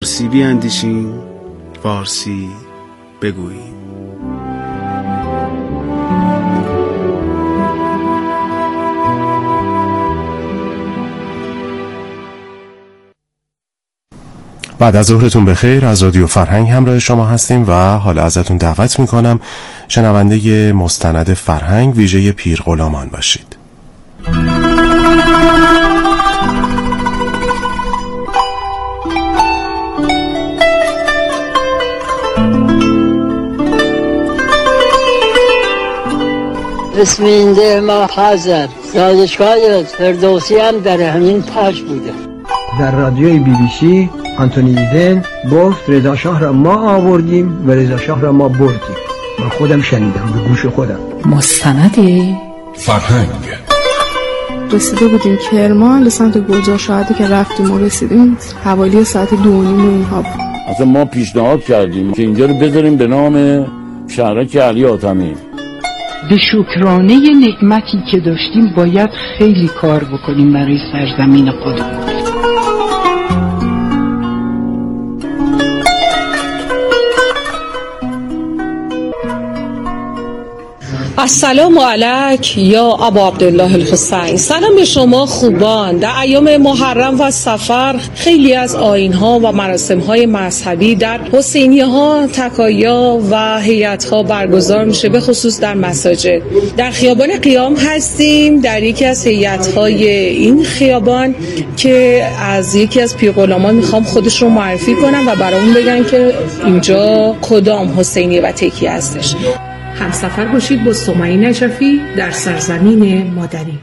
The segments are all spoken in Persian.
فارسی بیاندیشیم، فارسی بگوییم. بعد از ظهرتون بخیر، از رادیو فرهنگ همراه شما هستیم و حالا ازتون دعوت میکنم شنونده مستند فرهنگ ویژه پیرغلامان باشید. اسم این ده ما حاضر سازشگاه فردوسی هم در همین پاش بوده. در رادیوی BBC آنتونی ایدن گفت رضا شاه را ما آوردیم و رضا شاه را ما بردیم. من خودم شنیدم به گوش خودم. مستند فرهنگ. رسیده بودیم کرمان به سمت گلزار شهادی که رفتیم و رسیدیم حوالی ساعت 2:30 اینها بود. اصلا ما پیشنهاد کردیم که اینجا رو بذاریم به نام شهرک علی حاتمی. به شکرانه نعمتی که داشتیم باید خیلی کار بکنیم برای سرزمین خودمون. السلام علیک یا ابا عبدالله الحسین. سلام به شما خوبان. در ایام محرم و صفر خیلی از آیین‌ها و مراسم‌های مذهبی در حسینیه‌ها، تکایا و هیئت‌ها برگزار میشه، به خصوص در مساجد. در خیابان قیام هستیم، در یکی از هیئت‌های این خیابان که از یکی از پیرغلامان میخوام خودش رو معرفی کنم و برامون بگن که اینجا کدام حسینیه و تکی هستش. همسفر باشید با سمیه نجفی در سرزمین مادری.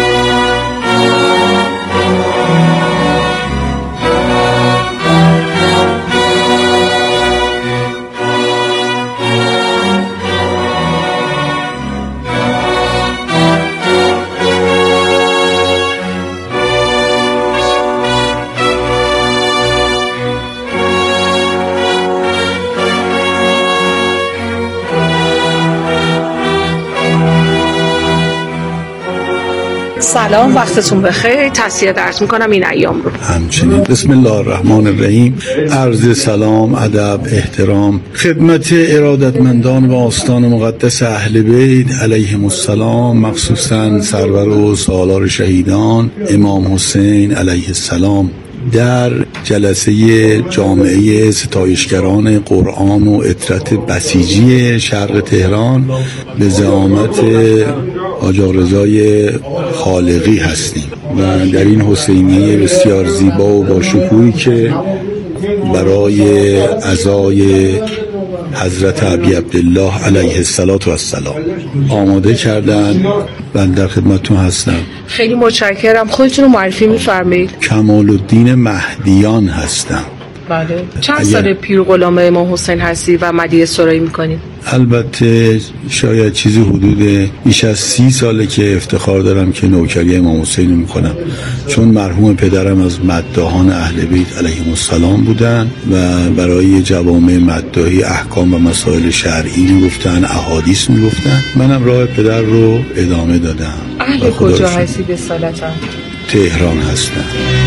سلام، وقتتون بخیر. تسلیت عرض میکنم این ایام رو. همچنین بسم الله الرحمن الرحیم. عرض سلام، ادب، احترام خدمت ارادتمندان و آستان مقدس اهل بیت علیهم السلام، مخصوصا سرور و سالار شهیدان امام حسین علیه السلام. در جلسه جامعه ستایشگران قرآن و عطرت بسیجی شرق تهران به زعامت آقا رضای خالقی هستیم و در این حسینیه بسیار زیبا و با شکوهی که برای عزای حضرت ابی عبدالله علیه السلام آماده کردن. من در خدمتتون هستم. خیلی متشکرم. خودتون رو معرفی می‌فرمایید؟ کمال الدین مهدیان هستم. بله. چند سال پیرغلام امام حسین هستی و مدیح سرایی می‌کنی؟ البته شاید چیزی حدود بیش از 30 ساله که افتخار دارم که نوکری امام حسین میکنم، چون مرحوم پدرم از مداحان اهل بیت علیهم السلام بودن و برای جوامع مداحی احکام و مسائل شرعی میگفتن، احادیث میگفتن. منم راه پدر رو ادامه دادم. اهل کجا هستی به اصالتا؟ تهران هستم.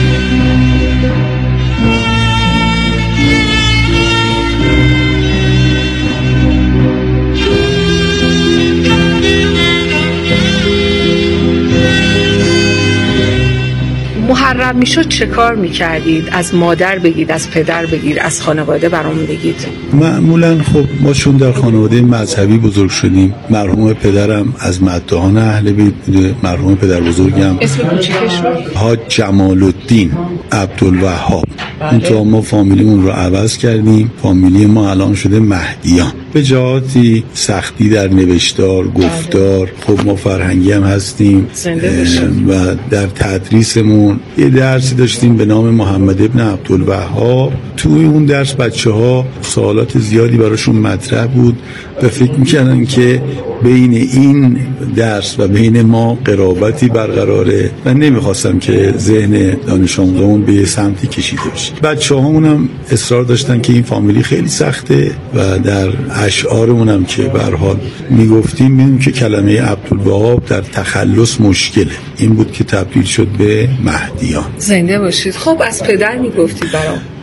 محرم میشد چه کار میکردید؟ از مادر بگید، از پدر بگید، از خانواده برامون بگید. معمولا خب ما چون در خانواده مذهبی بزرگ شدیم، مرحوم پدرم از مداحان اهل بیت بوده. مرحوم پدر بزرگم اسم کوچیکش رو حاج جمال الدین عبدالوهاب. اینطور ما فامیلیمون رو عوض کردیم، فامیلی ما الان شده مهدیان. به جهاتی سختی در نوشتار، گفتار، خب ما فرهنگی هم هستیم و در تدریسمون یه درسی داشتیم به نام محمد ابن عبدالوهاب. توی اون درس بچه‌ها سوالات زیادی براشون مطرح بود و فکر می‌کردن که بین این درس و بین ما قرابتی برقراره و نمیخواستم که ذهن دانش آموزامون به سمتی کشیده بشه. بچه‌هامون هم اصرار داشتن که این فامیلی خیلی سخته و در اشعارمون هم که به هر حال میگفتیم میدونیم که کلمه عبدالوهاب در تخلص مشکله. این بود که تبدیل شد به مهدیان. زنده باشید. خب از پدر میگفتید برام؟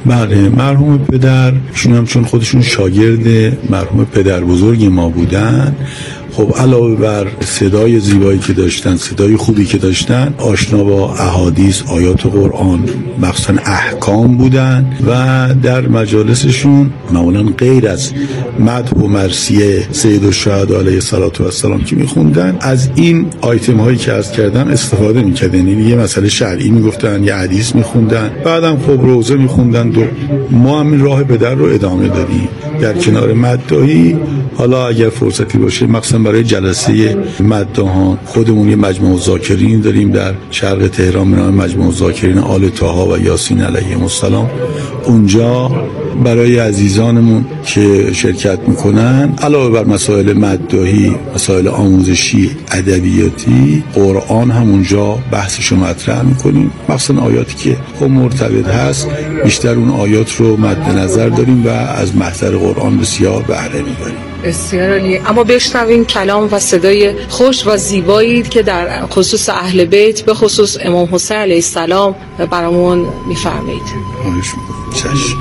بله، مرحوم پدر شون هم چون خودشون شاگرد مرحوم پدر بزرگ ما بودن، خب علاوه بر صدای زیبایی که داشتن، صدای خوبی که داشتن، آشنا با احادیث، آیات قرآن، مخصوصا احکام بودن و در مجالسشون معمولا غیر از مدح و مرثیه سید الشهدا علیه السلام که میخوندن، از این آیتم هایی که عرض کردم استفاده میکردن. یعنی یه مسئله شرعی میگفتن، یه حدیث میخوندن، بعدم خب روزه میخوندن و ما هم این راه پدر رو ادامه دادیم در کنار مداحی. حالا اگر فرصتی باشه مخصوصا برای جلسه مداحان خودمون یه مجمع الذاکرین داریم در شرق تهران به نام مجمع الذاکرین آل طه و یاسین علیهم السلام. اونجا برای عزیزانمون که شرکت میکنن علاوه بر مسائل مداحی، مسائل آموزشی، ادبیاتی، قرآن هم اونجا بحثشو مطرح میکنیم. مخصوصا آیاتی که خب مرتبط هست بیشتر اون آیات رو مد نظر داریم و از محضر قرآن بسیار بهره میبریم. بسیار عالی. اما بشنویم کلام و صدای خوش و زیبایی که در خصوص اهل بیت به خصوص امام حسین علیه السلام برامون میفرمایید. چشم.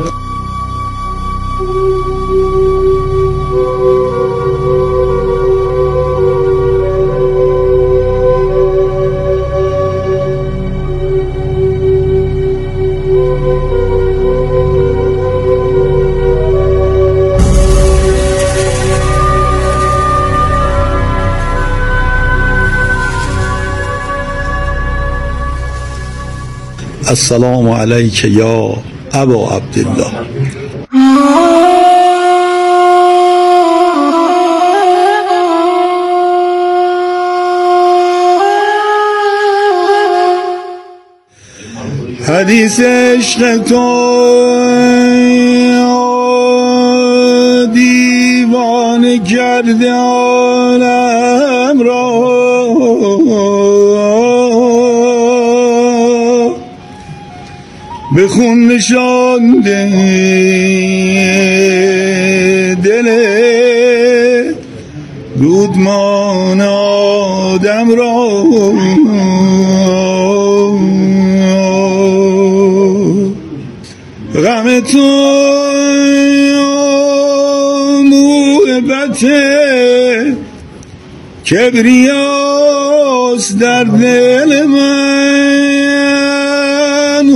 السلام علیک یا ابا عبدالله. حدیث عشق تو دیوانه کرده عالم را، به خون نشانده دل دودمان آدم را. غم تو محبت کبریاست در دل من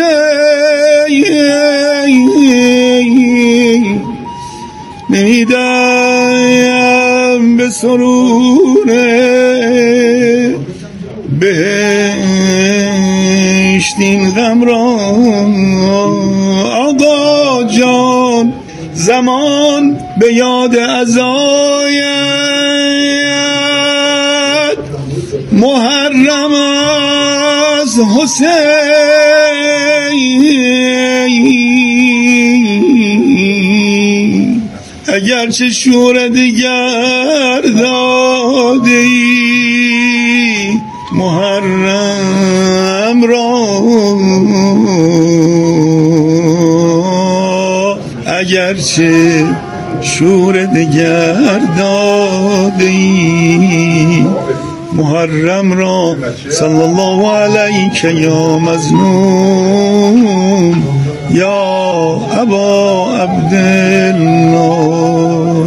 حسین، نمیدم به سرور بهشت این غم را. آقا جان زمان به یاد عزایت محرم از حسین، اگرچه شور دیگر دادی محرم را، اگرچه شور دیگر دادی محرم را. صلی الله علیک یا مظلوم یا ابا عبدالله.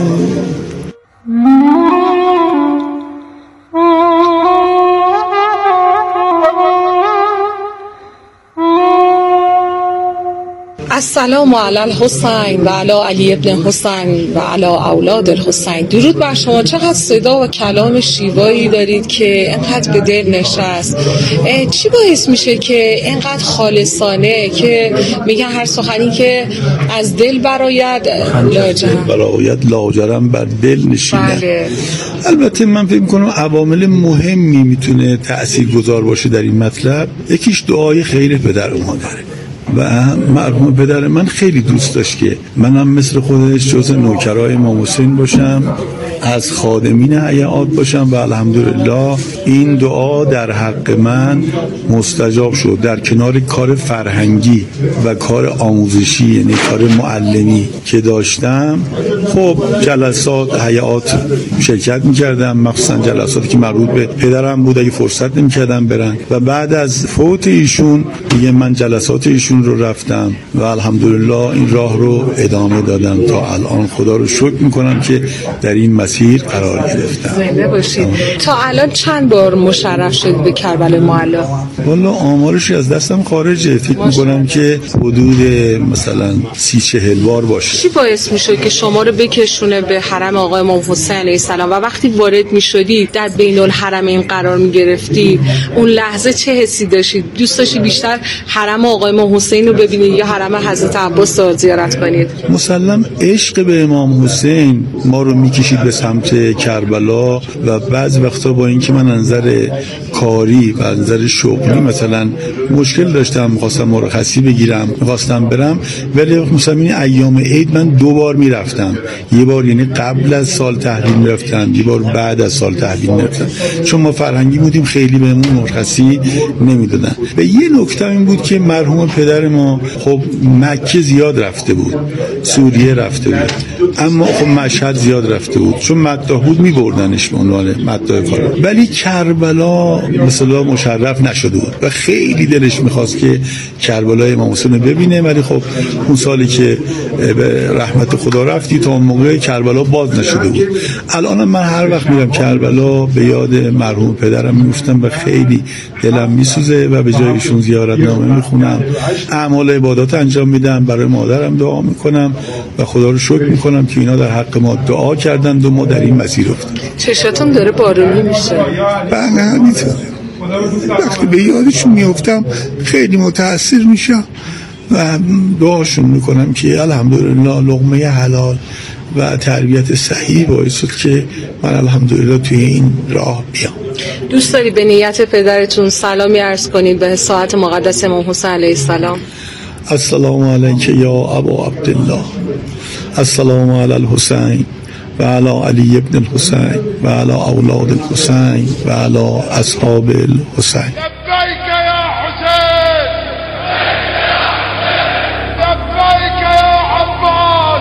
السلام علی الحسین و علی علی ابن حسین و علی اولاد الحسین. درود بر شما. چقدر صدا و کلام شیوایی دارید که اینقدر به دل نشست. چی باعث میشه که اینقدر خالصانه که میگن هر سخنی که از دل برآید لاجرم بر دل نشینه؟ بله. البته من فکر می‌کنم عوامل مهمی میتونه تاثیرگذار باشه در این مطلب. یکیش دعای خیر پدر و مادره و مرحوم پدر من خیلی دوست داشت که منم مثل خودش جز نوکرای امام حسین باشم، از خادمین حیات باشم و الحمدلله این دعا در حق من مستجاب شد. در کنار کار فرهنگی و کار آموزشی یعنی کار معلمی که داشتم، خب جلسات هیئات شرکت می‌کردم، مخصوصا جلساتی که مربوط به پدرم بود اگه فرصت نمی‌کردم برن و بعد از فوت ایشون دیگه من جلسات ایشون رو رفتم و الحمدلله این راه رو ادامه دادم تا الان. خدا رو شکر می‌کنم که در این مسیر قرار گرفتم. زنده باشید. تا الان چند بار مشرف شدید به کربلای معلی؟ والا آمارش از دستم خارجه، فکر می‌کنم که حدود مثلا 30-40 بار باشه. چی باعث می‌شد که شما رو بکشونه به حرم آقای امام حسین علیه السلام و وقتی وارد می‌شدید در بین الحرمین قرار می‌گرفتی اون لحظه چه حسی داشتید؟ دوست داشتید بیشتر حرم آقای امام حسین رو ببینید یا حرم حضرت عباس رو زیارت کنید؟ مسلم عشق به امام حسین ما رو می‌کشید به سمت کربلا و بعض وقتا با اینکه من نظر کاری و نظر شغلی مثلا مشکل داشتم، می‌خواستم مرخصی بگیرم، می‌خواستم برم، ولی مثلا این ایام عید من 2 بار میرفتم. یه بار یعنی قبل از سال تحویل میرفتم، یه بار بعد از سال تحویل میرفتم، چون ما فرهنگی بودیم خیلی بهمون مرخصی نمیدادن. و یه نکته این بود که مرحوم پدر ما خب مکه زیاد رفته بود، سوریه رفته بود، اما خب مشهد زیاد رفته بود، چون مداح بود میبردنش به عنوان مداح کار، ولی کربلا مثلا مشرف نشده بود و خیلی دلش میخواست که کربلای امام حسین رو ببینه. ولی خب اون سالی که به رحمت خدا رفتی تا اون موقع کربلا باز نشده بود. الان من هر وقت میرم کربلا به یاد مرحوم پدرم میفتم و خیلی دلم میسوزه و به جای ایشون زیارتنامه میخونم، اعمال عبادات انجام میدم، برای مادرم دعا میکنم و خدا رو شکر میکنم که اینا در حق ما دعا کردند و ما در این مسیر افتادیم. چشاتون داره بارونی میشه. بله همینطوره. وقتی به یادشون میافتم خیلی متاثر میشم و دعاشون میکنم که الحمدلله لقمه حلال و تربیت صحیح باعث شد که من الحمدلله توی این راه بیام. دوست داری به نیت پدرتون سلامی عرض کنید به ساعت مقدس امام حسین علیه السلام؟ السلام علیک یا ابا عبدالله، السلام علی الحسین و علی علی ابن الحسین و علی اولاد الحسین و علی اصحاب الحسین. لبیک یا حسین، لبیک یا عباس،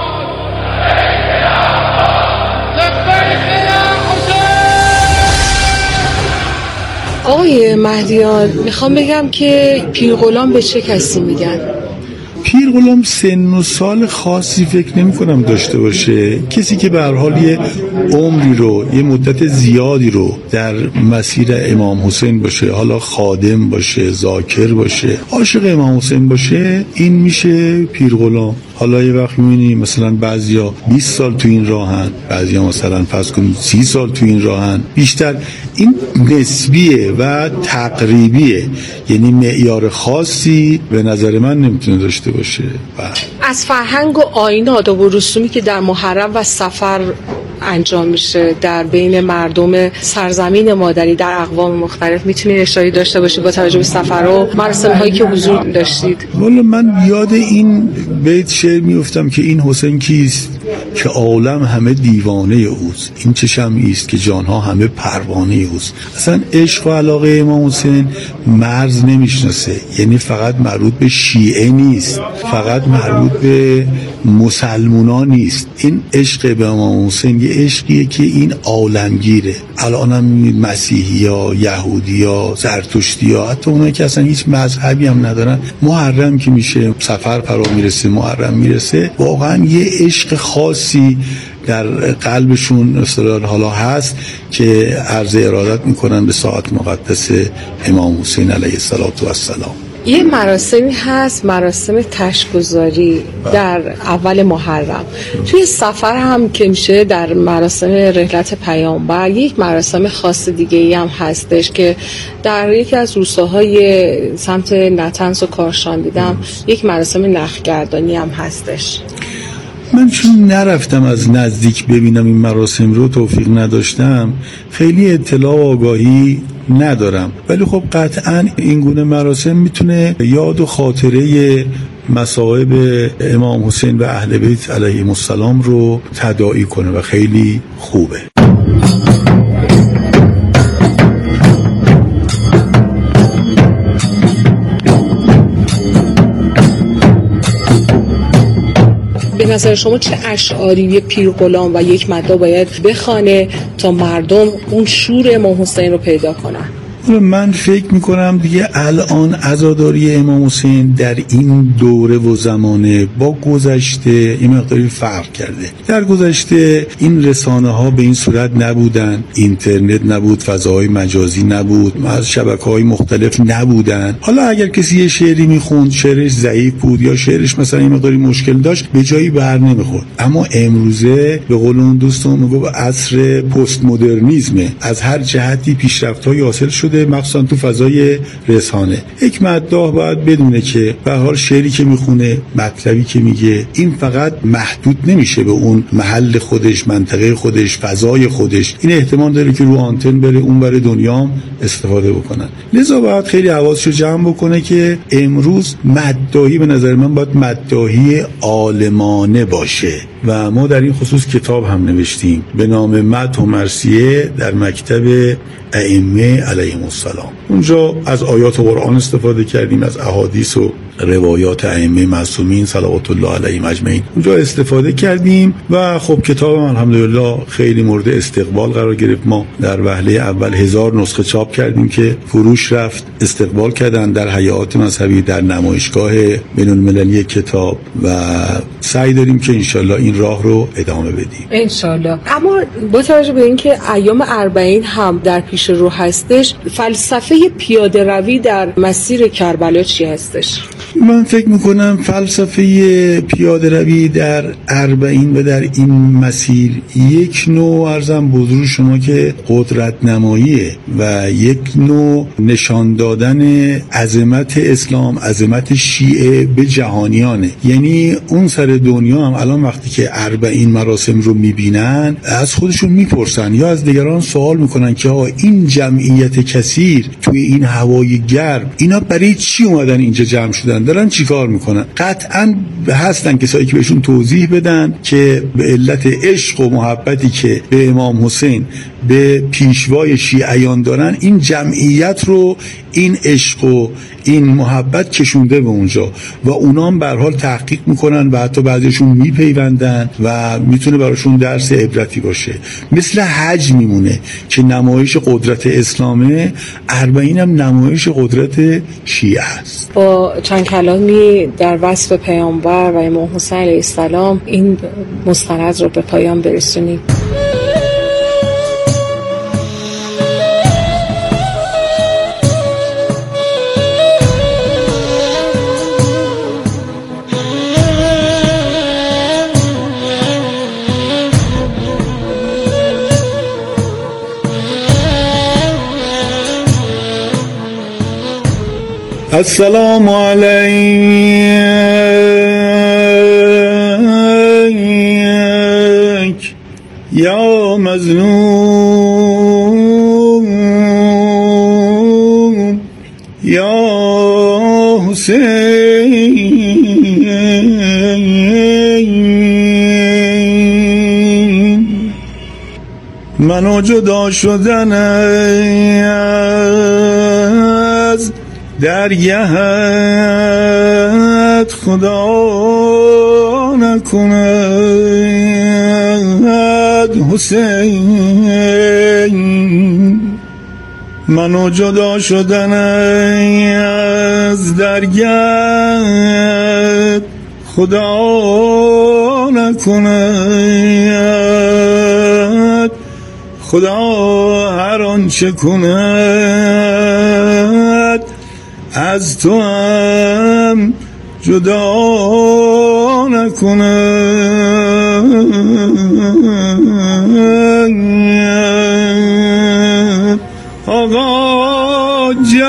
لبیک یا حسین. آقای مهدیان، میخوام بگم که پیرغلام به چه کسی میگن؟ پیرغلام سن و سال خاصی فکر نمی کنم داشته باشه، کسی که به هر حال یه عمری رو، یه مدت زیادی رو در مسیر امام حسین باشه، حالا خادم باشه، ذاکر باشه، عاشق امام حسین باشه، این میشه پیرغلام. حالا یه وقت می‌بینی مثلا بعضیا 20 سال تو این راهن، بعضیا مثلا فرض کن 30 سال تو این راهن، بیشتر این نسبیه و تقریبیه، یعنی معیار خاصی به نظر من نمیتونه داشته باشه. از فرهنگ و آیین آداب و رسومی که در محرم و صفر انجام میشه در بین مردم سرزمین مادری در اقوام مختلف میتونید اشاره داشته باشید با توجه به سفر و مراسم هایی که حضور داشتید؟ والا من یاد این بیت شعر میافتم که این حسین کیست که عالم همه دیوانه اوست، این چه شمعی است که جانها همه پروانه اوست. اصلا عشق و علاقه امام حسین مرز نمیشناسه، یعنی فقط مربوط به شیعه نیست، فقط مربوط به مسلمونا نیست. این عشق به امام حسین یه عشقیه که این عالمگیره. الان هم مسیحی ها، یهودی ها، زرتشتی ها، حتی اونایی که اصلا هیچ مذهبی هم ندارن، محرم که میشه، سفر فرا میرسه، محرم میرسه، واقعا یه عشق خاصی در قلبشون اصطلاحاً حالا هست که عرض ارادت میکنن به ساعت مقدس امام حسین علیه السلام. یه مراسمی هست، مراسم تشک‌گذاری در اول محرم. توی سفر هم که میشه در مراسم رحلت پیامبر یک مراسم خاص دیگه ای هم هستش که در یکی از روستاهای سمت نطنز و کارشان دیدم یک مراسم نخگردانی هم هستش. من چون نرفتم از نزدیک ببینم این مراسم رو، توفیق نداشتم، خیلی اطلاع و آگاهی ندارم، ولی خب قطعا این گونه مراسم میتونه یاد و خاطره مصائب امام حسین و اهل بیت علیهم السلام رو تداعی کنه و خیلی خوبه. به نظر شما چه اشعاری یک پیر غلام و یک مدعا باید بخوانه تا مردم اون شور امام حسین رو پیدا کنن؟ من فکر میکنم دیگه الان عزاداری امام حسین در این دوره و زمانه با گذشته این مقداری فرق کرده. در گذشته این رسانه ها به این صورت نبودن، اینترنت نبود، فضاهای مجازی نبود، از شبکه‌های مختلف نبودن. حالا اگر کسی یه شعری میخوند شعرش ضعیف بود یا شعرش مثلا این مقداری مشکل داشت به جایی بر نمیخورد. اما امروزه به قول اون دوستم میگه عصر پست مدرنیسمه، از هر جهتی پیشرفت‌های حاصل شده مخصوصا تو فضای رسانه. یک مداح باید بدونه که به هر حال شعری که میخونه، مطلبی که میگه، این فقط محدود نمیشه به اون محل خودش، منطقه خودش، فضای خودش. این احتمال داره که رو آنتن بره اون بره دنیا استفاده بکنن. لذا باید خیلی حواسشو جمع بکنه که امروز مداحی به نظر من باید مداحی عالمانه باشه و ما در این خصوص کتاب هم نوشتیم به نام مدح و مرثیه در مکتب ائمه علیهم السلام. اونجا از آیات قرآن استفاده کردیم، از احادیث و روایات ائمه معصومین صلوات الله علیهم اجمعین اونجا استفاده کردیم و خب کتابم الحمدلله خیلی مورد استقبال قرار گرفت. ما در وهله اول 1000 نسخه چاپ کردیم که فروش رفت، استقبال کردن در هیئات مذهبی، در نمایشگاه بین‌المللی کتاب و سعی داریم که انشالله این راه رو ادامه بدیم انشالله. اما با توجه به اینکه ایام 40 هم در پیش رو هستش، فلسفه پیاده روی در مسیر کربلا چی هستش؟ من فکر میکنم فلسفه پیاده روی در 40 و در این مسیر یک نوع عرضم بزرگ شما که قدرت نماییه و یک نوع نشان دادن عظمت اسلام، عظمت شیعه به جهانیانه. یعنی اون سر دنیا هم الان وقتی که 40 مراسم رو میبینن از خودشون میپرسن یا از دیگران سوال میکنن که این جمعیت کثیر توی این هوای گرم اینا برای چی اومدن اینجا جمع شدن، دارن چی کار میکنن؟ قطعا هستن کسایی که بهشون توضیح بدن که به علت عشق و محبتی که به امام حسین به پیشوای شیعیان دارن این جمعیت رو این عشق و این محبت کشونده به اونجا و اونا هم به هر حال تحقیق میکنن و حتی بعضیشون میپیوندن و میتونه براشون درس عبرتی باشه. مثل حج میمونه که نمایش قدرت اسلامه، 40 هم نمایش قدرت شیعه است. با چند کلامی در وصف پیامبر و امام حسین علیه السلام این مستند رو به پایان برسونیم. السلام علیک یا مظلوم یا حسین. منو جدا شدن از درگهت خدا نکند حسین. منو جدا شدن از درگهت خدا نکند. خدا هر آنچه کند از تو هم جدا نکند. آقا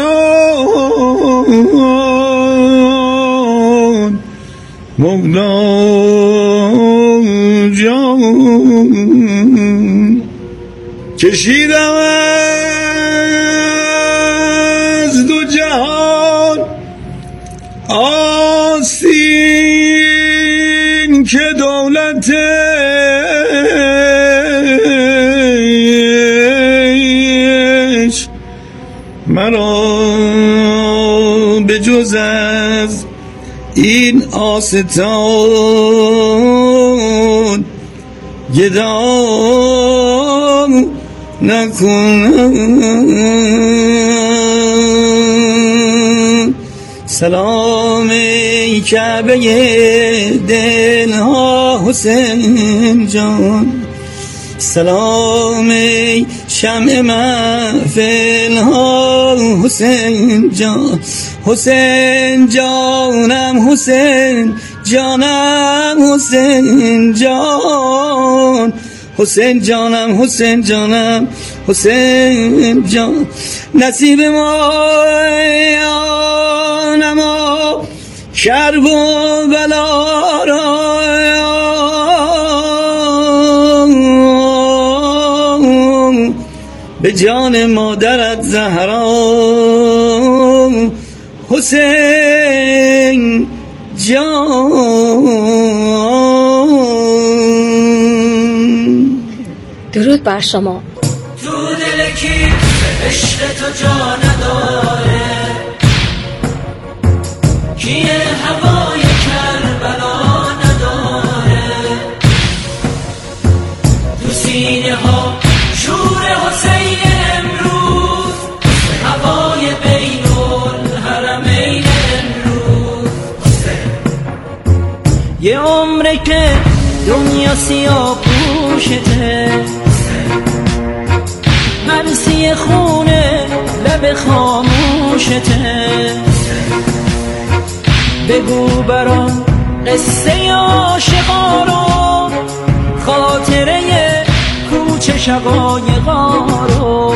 جان مولا جان کشیدم از دو جهان آستین که دولتش مرا به جز از این آستان گدا نکنم. سلام ای کعبه دل ها حسین جان، سلام ای شمع محفل ها حسین جان، حسین جانم حسین جانم حسین جان، حسین جانم حسین جانم حسین جان. نصیب ما نما کرب و بلا را به جان مادرت زهرا حسین جان. درود بر شما. تو دل کی عشق تو جا نداره، کیه هوای کربلا نداره، تو سینه ها شور حسین امروز، هوای بین الحرمین امروز. یه عمره که دنیا سیاه پوشته، مرسی خونه لب خاموشته، بگو برام قصه عاشقا رو، خاطره کوچه شقایقا رو.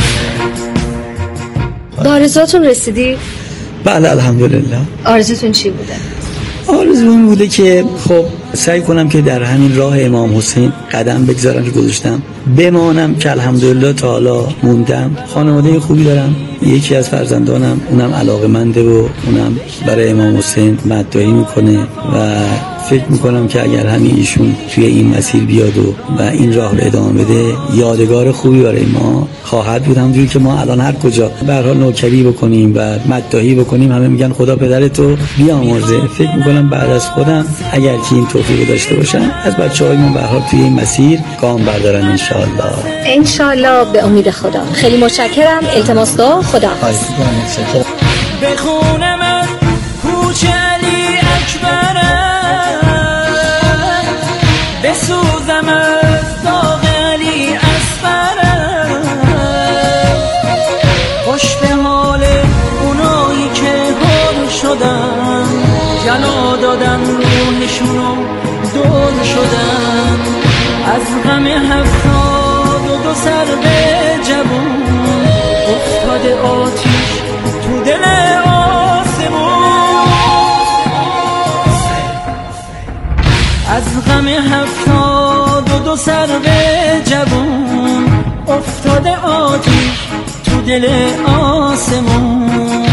به آرزوتون رسیدی؟ بله الحمدلله. آرزوتون چی بوده؟ آرزوم بوده که خب سعی کنم که در همین راه امام حسین قدم بگذارم که گذاشتم، بمانم که الحمدلله تا حالا موندم. خانواده خوبی دارم، یکی از فرزندانم اونم علاقه‌منده و اونم برای امام حسین مددی میکنه و فکر میکنم که اگر همین ایشون توی این مسیر بیاد و این راه رو ادامه بده، یادگار خوبی برای ما خواهد بود. همونجوری که ما الان هر کجا به هر حال نوکری بکنیم و مددی بکنیم، همه میگن خدا پدرتو بیامرزه. فکر میکنم بعد از خودم اگر که این توفیق داشته باشم، از بچه‌های من به هر حال توی این مسیر گام بردارن ان شاء الله. به امید خدا. خیلی متشکرم. التماس دعا. خدا حافظ. بخونم از کوچه علی اکبره، بسوزم از داغ علی اصفره، خوش به حال اونایی که حال شدن، جلا دادن روحشونو دور شدن، از غم 72 سر به جوون افتاده آتیش تو دل آسمون، از غم 72 سر به جوون افتاده آتیش تو دل آسمون.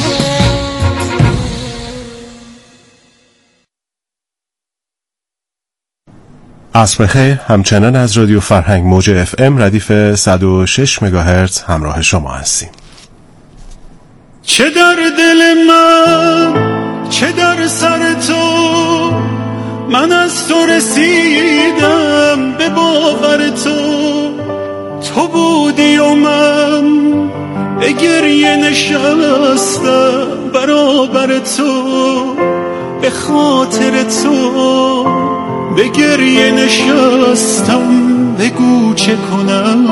عصر بخیر. همچنان از رادیو فرهنگ موج FM ردیف 106 مگاهرتز همراه شما هستیم. چه در دل من چه در سر تو، من از تو رسیدم به باور تو، تو بودی و من به گریه نشستم برابر تو، به خاطر تو به گریه نشستم، بگو چه کنم.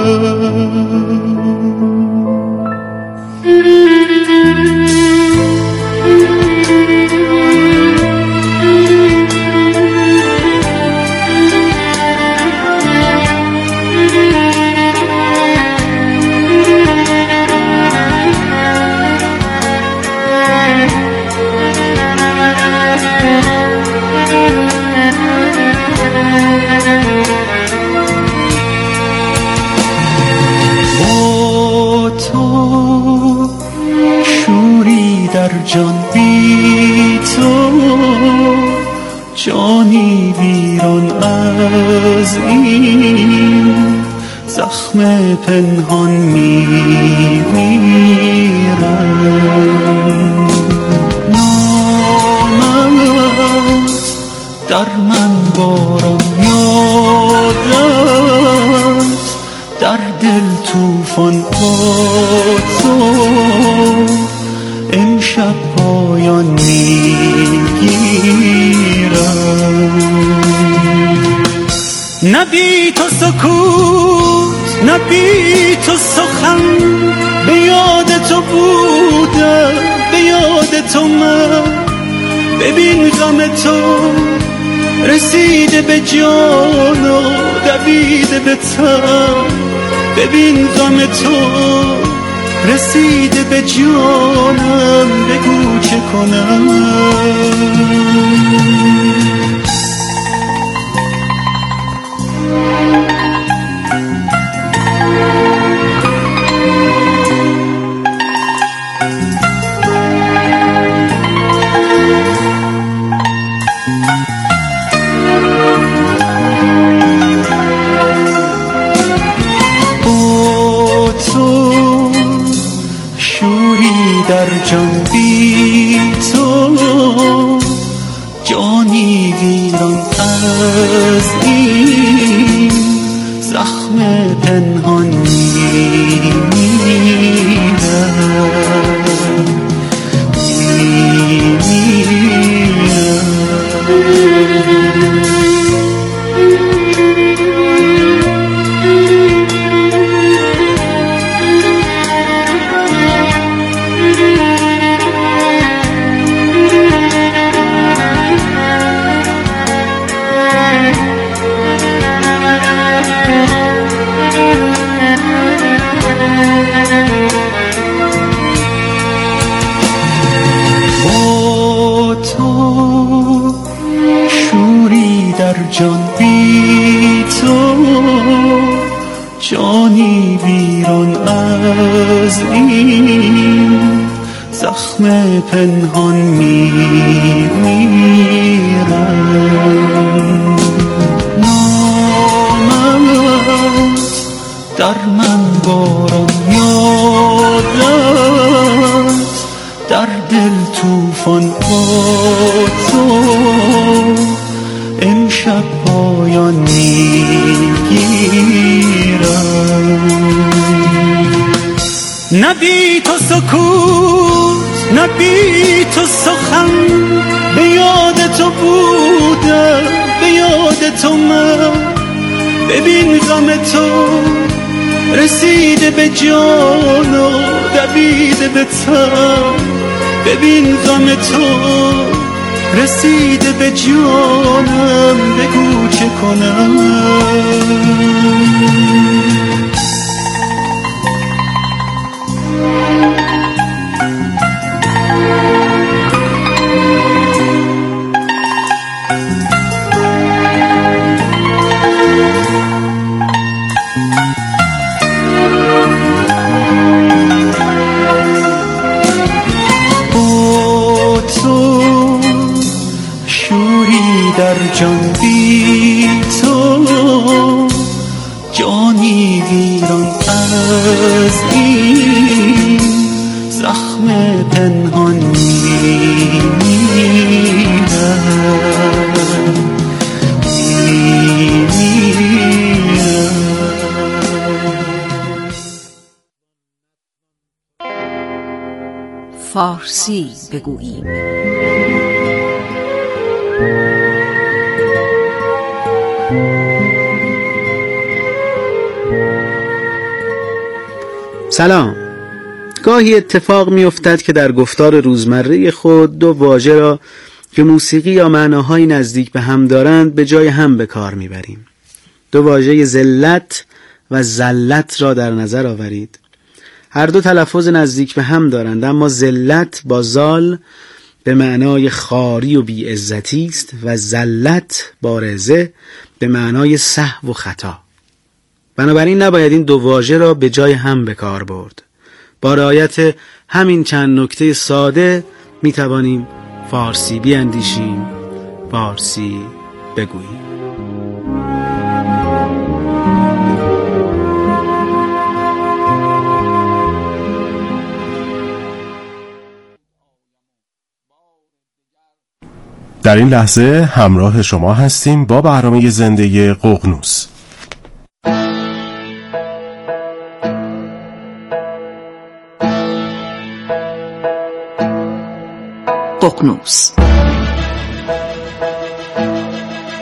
جان بی تو جانی ویران از این زخم پنهان میمیرم. نامت در من باران یادت در دل توفان با تو امشب پایان میگیرم. نبی تو سکوت نبی تو سخن به یاد تو بودم به یاد تو من ببین غم تو رسیده به جان و دویده به تن ببین غم تو رسیده به جانم بگو چه کنم. در جان بی تو جانی ویران از این زخم پنهان جان بی تو جانی ویران از این زخم پنهان میمیرم. نامت در من باران یادت در دل توفان با تو امشب پایان میگیرم. نبی تو سکوت نبی تو سخن به یاد تو بودم به یاد تو من ببین غم تو رسیده به جان و دویده به تن ببین غم تو رسیده به جانم بگو چه کنم. در جان بی تو جانی ویران از این زخم پنهان فارسی بگوییم. سلام. گاهی اتفاق می افتد که در گفتار روزمره خود دو واژه را که موسیقی یا معناهای نزدیک به هم دارند به جای هم به کار می بریم. دو واژه ذلت و ذلت را در نظر آورید. هر دو تلفظ نزدیک به هم دارند، اما ذلت با زال به معنای خاری و بی‌عزتی است و ذلت با رزه به معنای سهو و خطا. بنابراین نباید این دو واژه را به جای هم به کار برد. با رعایت همین چند نکته ساده می توانیم فارسی بیاندیشیم، فارسی بگوییم. در این لحظه همراه شما هستیم با برنامه زنده ققنوس. ققنوس